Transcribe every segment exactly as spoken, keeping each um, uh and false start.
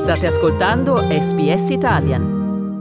State ascoltando S B S Italian.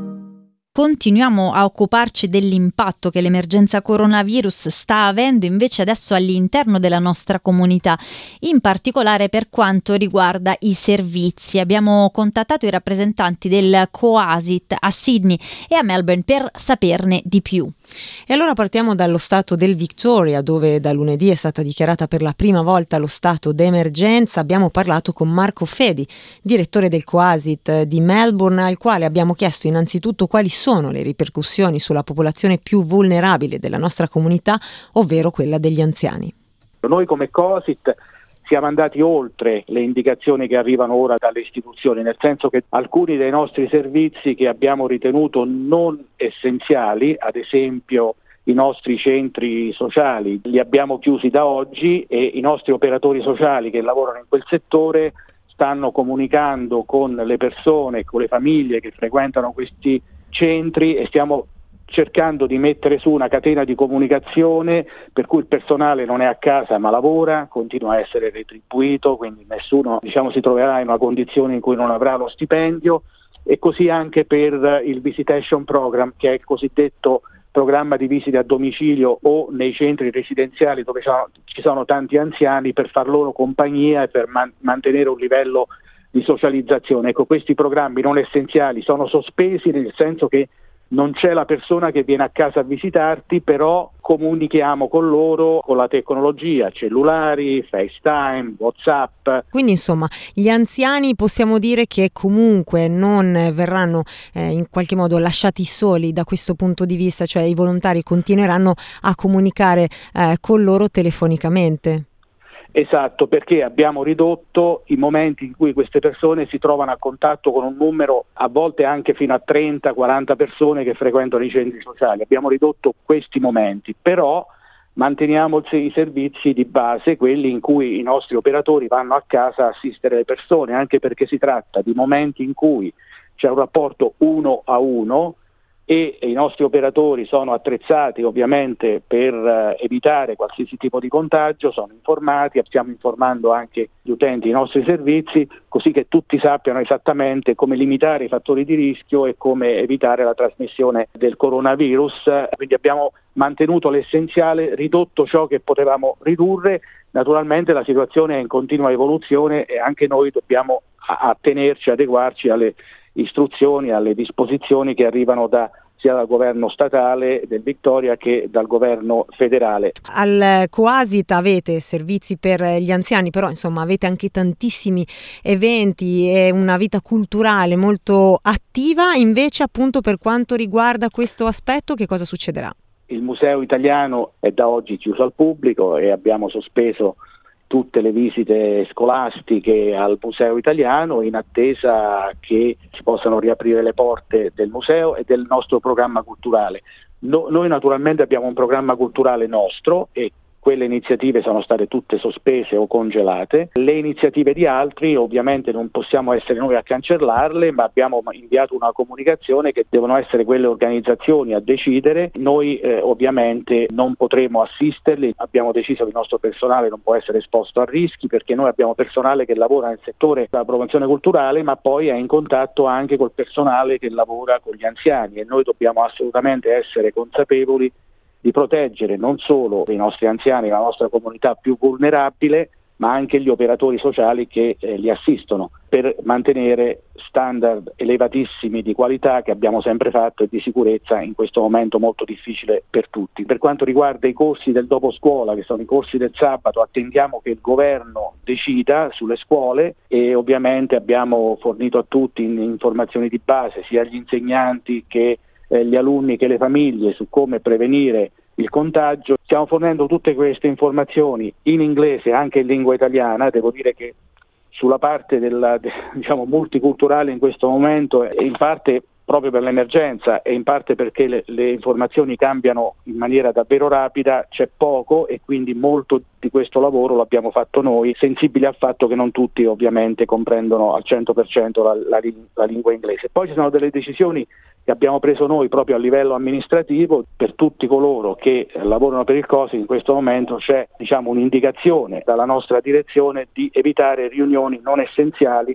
Continuiamo a occuparci dell'impatto che l'emergenza coronavirus sta avendo invece adesso all'interno della nostra comunità, in particolare per quanto riguarda i servizi. Abbiamo contattato i rappresentanti del Coasit a Sydney e a Melbourne per saperne di più. E allora partiamo dallo stato del Victoria, dove da lunedì è stata dichiarata per la prima volta lo stato d'emergenza. Abbiamo parlato con Marco Fedi, direttore del Coasit di Melbourne, al quale abbiamo chiesto innanzitutto quali sono le ripercussioni sulla popolazione più vulnerabile della nostra comunità, ovvero quella degli anziani. Noi come Coasit siamo andati oltre le indicazioni che arrivano ora dalle istituzioni, nel senso che alcuni dei nostri servizi che abbiamo ritenuto non essenziali, ad esempio i nostri centri sociali, li abbiamo chiusi da oggi e i nostri operatori sociali che lavorano in quel settore stanno comunicando con le persone, con le famiglie che frequentano questi centri e stiamo cercando di mettere su una catena di comunicazione per cui il personale non è a casa ma lavora, continua a essere retribuito, quindi nessuno diciamo si troverà in una condizione in cui non avrà lo stipendio, e così anche per il Visitation Program, che è il cosiddetto programma di visite a domicilio o nei centri residenziali dove ci sono tanti anziani, per far loro compagnia e per man- mantenere un livello di socializzazione. Ecco, questi programmi non essenziali sono sospesi, nel senso che non c'è la persona che viene a casa a visitarti, però comunichiamo con loro con la tecnologia, cellulari, FaceTime, WhatsApp. Quindi insomma gli anziani possiamo dire che comunque non verranno eh, in qualche modo lasciati soli da questo punto di vista, cioè i volontari continueranno a comunicare eh, con loro telefonicamente. Esatto, perché abbiamo ridotto i momenti in cui queste persone si trovano a contatto con un numero, a volte anche fino a trenta quaranta persone che frequentano i centri sociali. Abbiamo ridotto questi momenti, però manteniamo i servizi di base, quelli in cui i nostri operatori vanno a casa a assistere le persone, anche perché si tratta di momenti in cui c'è un rapporto uno a uno e i nostri operatori sono attrezzati ovviamente per eh, evitare qualsiasi tipo di contagio, sono informati, stiamo informando anche gli utenti dei nostri servizi, così che tutti sappiano esattamente come limitare i fattori di rischio e come evitare la trasmissione del coronavirus. Quindi abbiamo mantenuto l'essenziale, ridotto ciò che potevamo ridurre. Naturalmente la situazione è in continua evoluzione e anche noi dobbiamo attenerci, adeguarci alle istruzioni, alle disposizioni che arrivano da sia dal governo statale del Victoria che dal governo federale. Al Coasit avete servizi per gli anziani, però insomma avete anche tantissimi eventi e una vita culturale molto attiva. Invece appunto per quanto riguarda questo aspetto, che cosa succederà? Il Museo Italiano è da oggi chiuso al pubblico e abbiamo sospeso tutte le visite scolastiche al Museo Italiano in attesa che si possano riaprire le porte del museo e del nostro programma culturale. No, noi naturalmente abbiamo un programma culturale nostro e quelle iniziative sono state tutte sospese o congelate. Le iniziative di altri ovviamente non possiamo essere noi a cancellarle, ma abbiamo inviato una comunicazione che devono essere quelle organizzazioni a decidere. Noi eh, ovviamente non potremo assisterli, abbiamo deciso che il nostro personale non può essere esposto a rischi, perché noi abbiamo personale che lavora nel settore della promozione culturale, ma poi è in contatto anche col personale che lavora con gli anziani e noi dobbiamo assolutamente essere consapevoli di proteggere non solo i nostri anziani, la nostra comunità più vulnerabile, ma anche gli operatori sociali che eh, li assistono, per mantenere standard elevatissimi di qualità che abbiamo sempre fatto e di sicurezza in questo momento molto difficile per tutti. Per quanto riguarda i corsi del dopo scuola, che sono i corsi del sabato, attendiamo che il governo decida sulle scuole e ovviamente abbiamo fornito a tutti informazioni di base, sia agli insegnanti che gli alunni che le famiglie, su come prevenire il contagio. Stiamo fornendo tutte queste informazioni in inglese e anche in lingua italiana. Devo dire che sulla parte della, diciamo, multiculturale in questo momento, in parte proprio per l'emergenza e in parte perché le, le informazioni cambiano in maniera davvero rapida, c'è poco e quindi molto di questo lavoro l'abbiamo fatto noi, sensibili al fatto che non tutti ovviamente comprendono al cento per cento la, la, la lingua inglese. Poi ci sono delle decisioni che abbiamo preso noi proprio a livello amministrativo. Per tutti coloro che lavorano per il Coasit in questo momento c'è, diciamo, un'indicazione dalla nostra direzione di evitare riunioni non essenziali,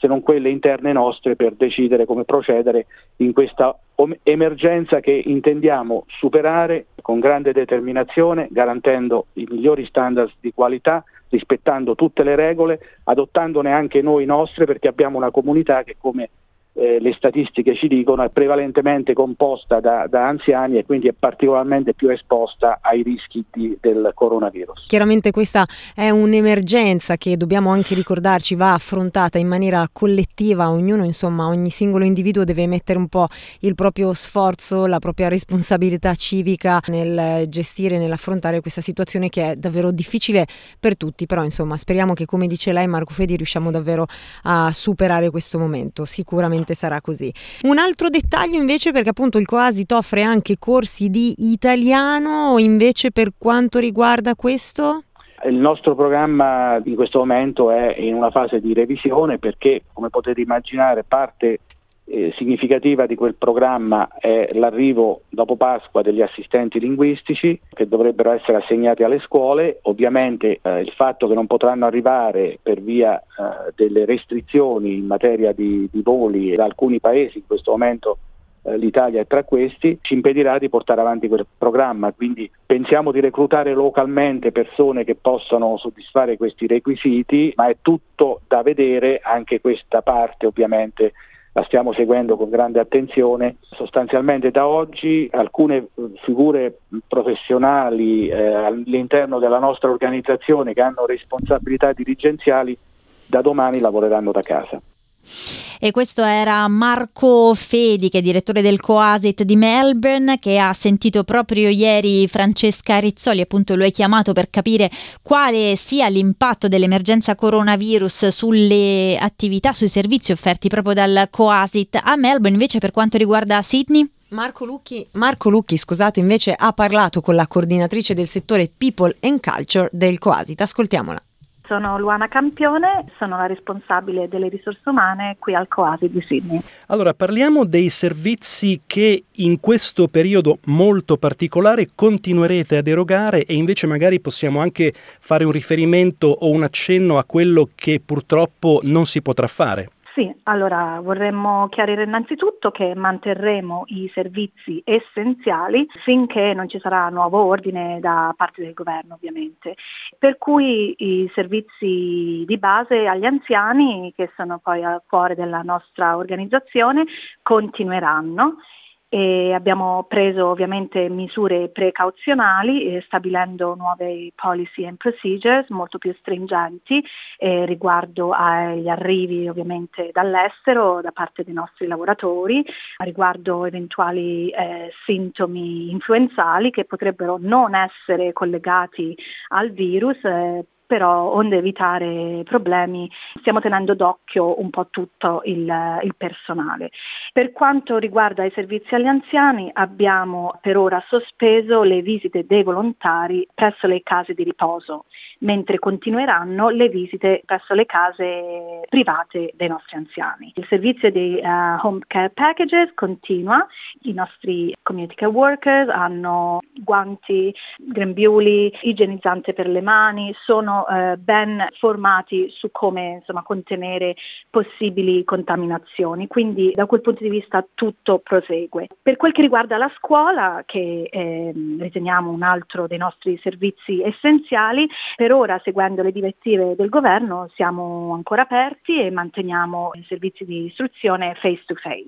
se non quelle interne nostre, per decidere come procedere in questa emergenza che intendiamo superare con grande determinazione, garantendo i migliori standard di qualità, rispettando tutte le regole, adottandone anche noi nostre, perché abbiamo una comunità che, come eh, le statistiche ci dicono, è prevalentemente composta da, da anziani e quindi è particolarmente più esposta ai rischi di, del coronavirus. Chiaramente questa è un'emergenza che, dobbiamo anche ricordarci, va affrontata in maniera collettiva. Ognuno, insomma, ogni singolo individuo deve mettere un po' il proprio sforzo, la propria responsabilità civica nel gestire, nell'affrontare questa situazione che è davvero difficile per tutti. Però, insomma, speriamo che, come dice lei, Marco Fedi, riusciamo davvero a superare questo momento. Sicuramente sarà così. Un altro dettaglio invece, perché appunto il Coasit offre anche corsi di italiano, invece per quanto riguarda questo? Il nostro programma in questo momento è in una fase di revisione, perché, come potete immaginare, parte eh, significativa di quel programma è l'arrivo dopo Pasqua degli assistenti linguistici che dovrebbero essere assegnati alle scuole. Ovviamente eh, il fatto che non potranno arrivare per via eh, delle restrizioni in materia di, di voli da alcuni paesi, in questo momento eh, l'Italia è tra questi, ci impedirà di portare avanti quel programma. Quindi pensiamo di reclutare localmente persone che possano soddisfare questi requisiti, ma è tutto da vedere. Anche questa parte ovviamente la stiamo seguendo con grande attenzione. Sostanzialmente da oggi alcune figure professionali eh, all'interno della nostra organizzazione che hanno responsabilità dirigenziali da domani lavoreranno da casa. E questo era Marco Fedi, che è direttore del Coasit di Melbourne, che ha sentito proprio ieri Francesca Rizzoli. Appunto lo hai chiamato per capire quale sia l'impatto dell'emergenza coronavirus sulle attività, sui servizi offerti proprio dal Coasit a Melbourne. Invece, per quanto riguarda Sydney, Marco Lucchi, Marco Lucchi, scusate, invece ha parlato con la coordinatrice del settore People and Culture del Coasit. Ascoltiamola. Sono Luana Campione, sono la responsabile delle risorse umane qui al Coasit di Sydney. Allora, parliamo dei servizi che in questo periodo molto particolare continuerete ad erogare, e invece magari possiamo anche fare un riferimento o un accenno a quello che purtroppo non si potrà fare. Sì, allora vorremmo chiarire innanzitutto che manterremo i servizi essenziali finché non ci sarà nuovo ordine da parte del governo, ovviamente. Per cui i servizi di base agli anziani, che sono poi al cuore della nostra organizzazione, continueranno. E abbiamo preso ovviamente misure precauzionali, eh, stabilendo nuove policy and procedures molto più stringenti eh, riguardo agli arrivi ovviamente dall'estero da parte dei nostri lavoratori, riguardo eventuali eh, sintomi influenzali che potrebbero non essere collegati al virus, eh, però onde evitare problemi stiamo tenendo d'occhio un po' tutto il, il personale. Per quanto riguarda i servizi agli anziani, abbiamo per ora sospeso le visite dei volontari presso le case di riposo, mentre continueranno le visite presso le case private dei nostri anziani. Il servizio dei uh, home care packages continua, i nostri community care workers hanno guanti, grembiuli, igienizzante per le mani, sono eh, ben formati su come insomma contenere possibili contaminazioni, quindi da quel punto di vista tutto prosegue. Per quel che riguarda la scuola, che eh, riteniamo un altro dei nostri servizi essenziali, per ora, seguendo le direttive del governo, siamo ancora aperti e manteniamo i servizi di istruzione face to face,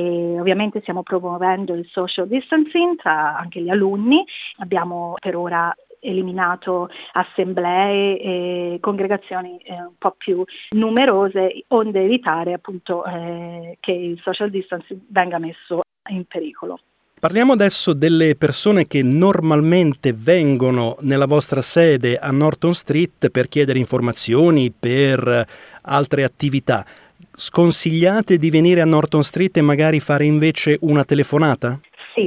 e ovviamente stiamo promuovendo il social distancing tra anche gli alunni. Abbiamo per ora eliminato assemblee e congregazioni eh, un po' più numerose, onde evitare appunto eh, che il social distancing venga messo in pericolo. Parliamo adesso delle persone che normalmente vengono nella vostra sede a Norton Street per chiedere informazioni, per altre attività. Sconsigliate di venire a Norton Street e magari fare invece una telefonata? Sì.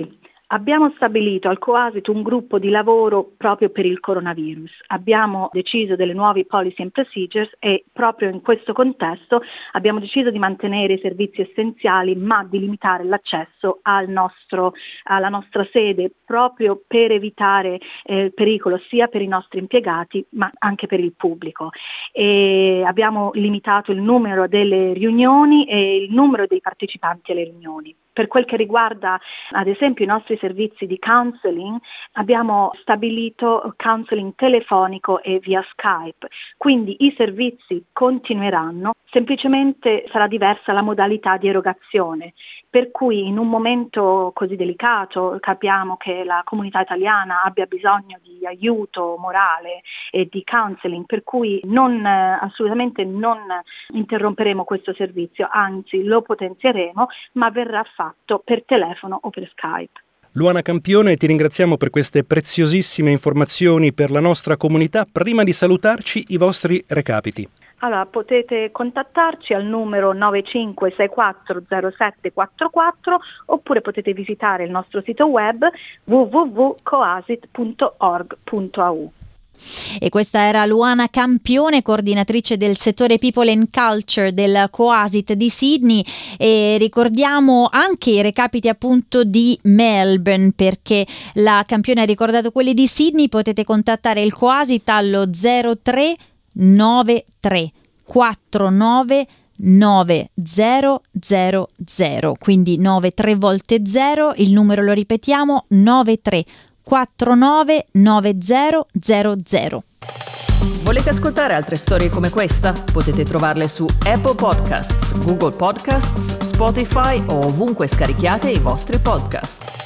Abbiamo stabilito al Coasit un gruppo di lavoro proprio per il coronavirus. Abbiamo deciso delle nuove policy and procedures e proprio in questo contesto abbiamo deciso di mantenere i servizi essenziali ma di limitare l'accesso al nostro, alla nostra sede proprio per evitare eh, il pericolo sia per i nostri impiegati ma anche per il pubblico. E abbiamo limitato il numero delle riunioni e il numero dei partecipanti alle riunioni. Per quel che riguarda ad esempio i nostri servizi di counseling, abbiamo stabilito counseling telefonico e via Skype, quindi i servizi continueranno, semplicemente sarà diversa la modalità di erogazione, per cui in un momento così delicato capiamo che la comunità italiana abbia bisogno di aiuto morale e di counseling, per cui non, assolutamente non interromperemo questo servizio, anzi lo potenzieremo, ma verrà fatto per telefono o per Skype. Luana Campione, ti ringraziamo per queste preziosissime informazioni per la nostra comunità. Prima di salutarci, i vostri recapiti. Allora, potete contattarci al numero nove cinque sei quattro zero sette quattro quattro oppure potete visitare il nostro sito web w w w punto coasit punto org punto a u. E questa era Luana Campione, coordinatrice del settore People and Culture del Coasit di Sydney, e ricordiamo anche i recapiti appunto di Melbourne, perché la Campione ha ricordato quelli di Sydney. Potete contattare il Coasit allo zero tre nove tre quattro nove nove zero zero zero, quindi nove tre volte zero, il numero lo ripetiamo nove tre quattro nove nove zero zero zero. Volete ascoltare altre storie come questa? Potete trovarle su Apple Podcasts, Google Podcasts, Spotify o ovunque scarichiate i vostri podcast.